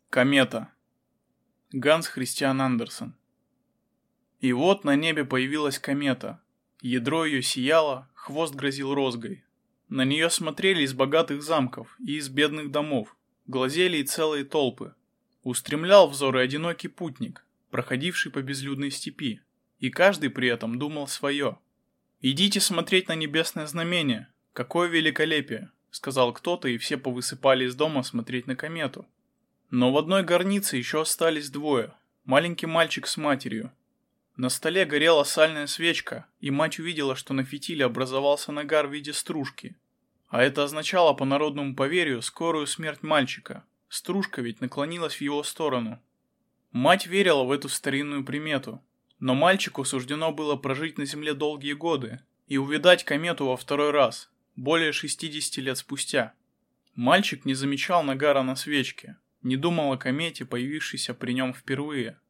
Комета. Ганс Христиан Андерсен. И вот на небе появилась комета. Ядро ее сияло, хвост грозил розгой. На нее смотрели из богатых замков и из бедных домов, глазели и целые толпы. Устремлял взоры одинокий путник, проходивший по безлюдной степи, и каждый при этом думал свое. «Идите смотреть на небесное знамение, какое великолепие!» — сказал кто-то, и все повысыпали из дома смотреть на комету. Но в одной горнице еще остались двое, маленький мальчик с матерью. На столе горела сальная свечка, и мать увидела, что на фитиле образовался нагар в виде стружки. А это означало по народному поверью скорую смерть мальчика. Стружка ведь наклонилась в его сторону. Мать верила в эту старинную примету, но мальчику суждено было прожить на земле долгие годы и увидать комету во второй раз, более 60 лет спустя. Мальчик не замечал нагара на свечке, не думал о комете, появившейся при нем впервые.